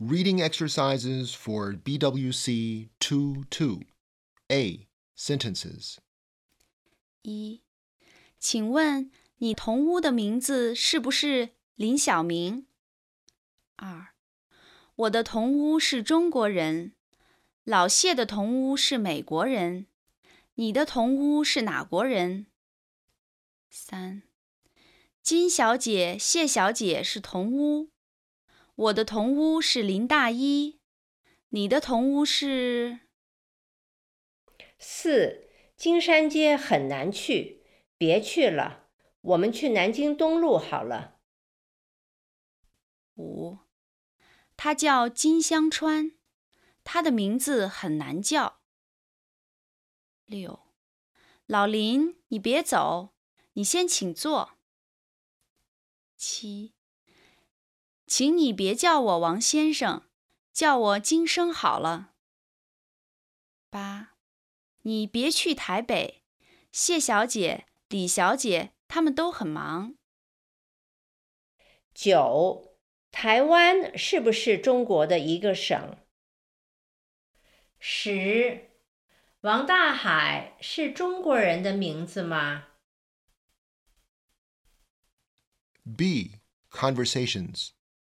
Reading exercises for BWC 2-2. A. Sentences. 1. 请问你同屋的名字是不是林小明？ 2. 我的同屋是中国人，老谢的同屋是美国人，你的同屋是哪国人？ 3. 金小姐、谢小姐是同屋，我的同屋是林大一，你的同屋是 4. 金山街很难去，别去了，我们去南京东路好了。 5. 他叫金香川，他的名字很难叫。 6. 老林，你别走，你先请坐。 7. 请你别叫我王先生，叫我金生好了。 8. 你别去台北，谢小姐、李小姐他们都很忙。 9. 台湾是不是中国的一个省？ 10. 王大海是中国人的名字吗？ B. Conversations.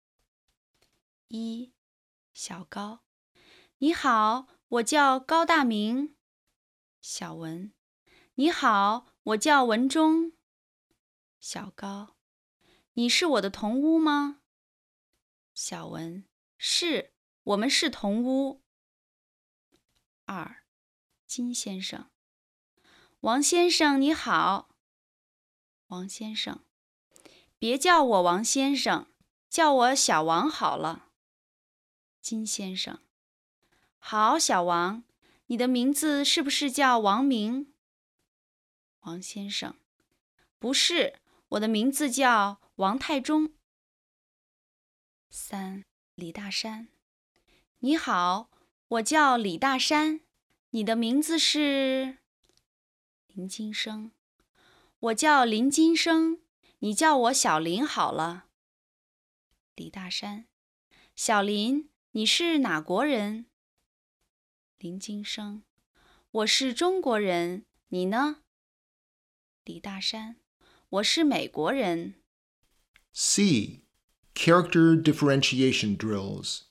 1. 小高，你好，我叫高大明。小文，你好，我叫文忠。小高，你是我的同屋吗？小文，是，我们是同屋。2. 金先生，王先生你好。王先生，别叫我王先生，叫我小王好了。金先生，好，小王，你的名字是不是叫王明？王先生，不是，我的名字叫王太忠。3. 李大山，你好，我叫李大山，你的名字是？林金生，我叫林金生，你叫我小林好了。李大山，小林，你是哪国人？林金生，我是中国人，你呢？李大山，我是美国人。 C. Character differentiation drills.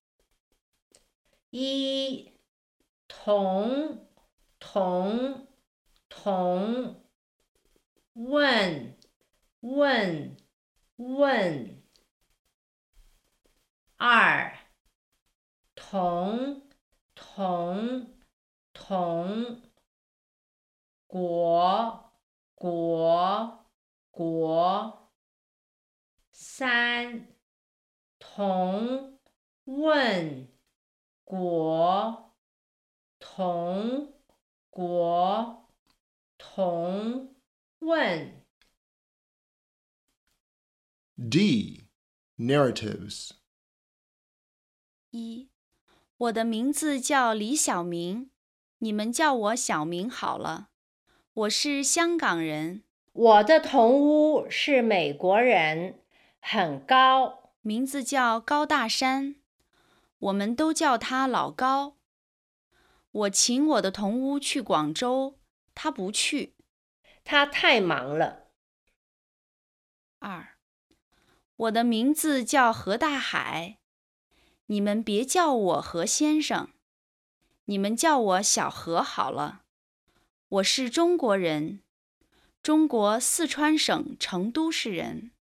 1. 同问 2. 同国 3. 同问国同问 D. Narratives. 1. 我的名字叫李小明，你们叫我小明好了。我是香港人， 我的同屋是美国人，很高， 名字叫高大山，我们都叫他老高。我请我的同屋去广州，他不去。 他太忙了。 2. 我的名字叫何大海，你们别叫我何先生，你们叫我小何好了。我是中国人，中国四川省成都市人。